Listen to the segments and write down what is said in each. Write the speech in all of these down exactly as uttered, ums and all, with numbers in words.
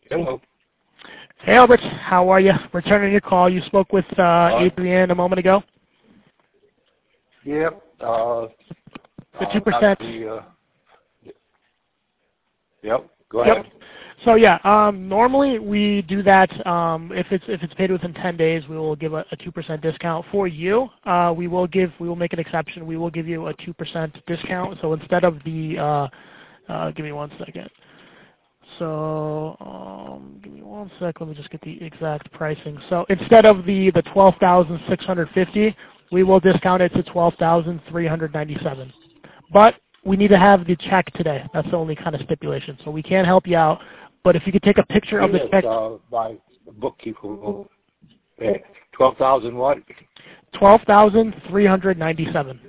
Hello. Hey, Albert. How are you? Returning your call. You spoke with uh, Adrian a moment ago. Yep. Uh, The two percent. The, uh, yep. Go ahead. Yep. So yeah, um, normally we do that um, if it's if it's paid within ten days, we will give a two percent discount for you. Uh, we will give we will make an exception. We will give you a two percent discount. So instead of the uh, uh, give me one second. So um, give me one sec. Let me just get the exact pricing. So instead of the the twelve thousand six hundred fifty, we will discount it to twelve thousand three hundred ninety seven. But we need to have the check today. That's the only kind of stipulation. So we can help you out. But if you could take a picture of the check. Uh, my bookkeeper will pay twelve thousand what? twelve thousand three hundred ninety-seven.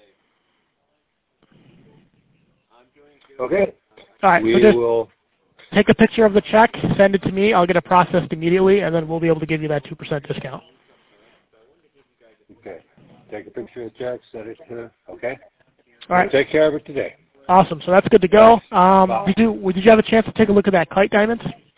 Okay. All right. We so just will take a picture of the check, send it to me. I'll get it processed immediately, and then we'll be able to give you that two percent discount. Okay. Take a picture of the check, send it to. Okay. All right. We'll take care of it today. Awesome. So that's good to go. Um, did you did you have a chance to take a look at that kite diamond?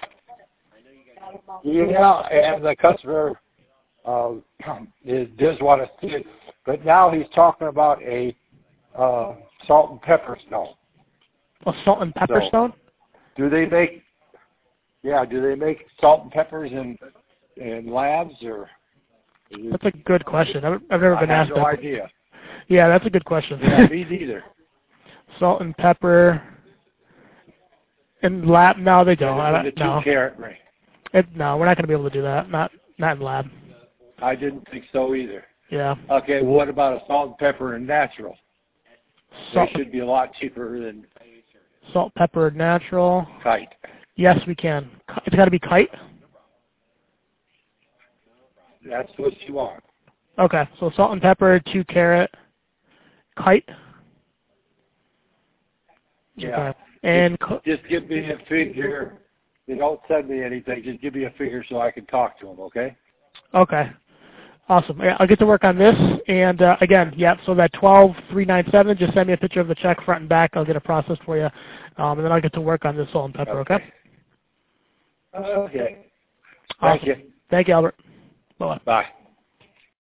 Yeah, and the customer uh, is, does want to see it, but now he's talking about a uh, salt and pepper stone. A salt and pepper So, stone? Do they make? Yeah, do they make salt and peppers in in labs or? That's a good question. I've, I've never been I have asked no that. idea. Yeah, that's a good question. Yeah, me neither. Salt and pepper. In lab? No, they don't. I, The no. two carat ring. It, no, we're not going to be able to do that. Not not in lab. I didn't think so either. Yeah. Okay, what about a salt and pepper and natural? Salt, They should be a lot cheaper than salt, pepper, natural. kite. Yes, we can. It's got to be kite? That's what you want. Okay, so salt and pepper, two carat, kite. Yeah. Okay. And just, just give me a figure. You don't send me anything. Just give me a figure so I can talk to him, okay? okay, awesome. Yeah, I'll get to work on this. And uh, again, yeah. So that twelve three nine seven. Just send me a picture of the check front and back. I'll get it processed for you, um, and then I'll get to work on this salt and pepper. Okay. Okay. Okay. Awesome. Thank you. Thank you, Albert. Bye. Bye.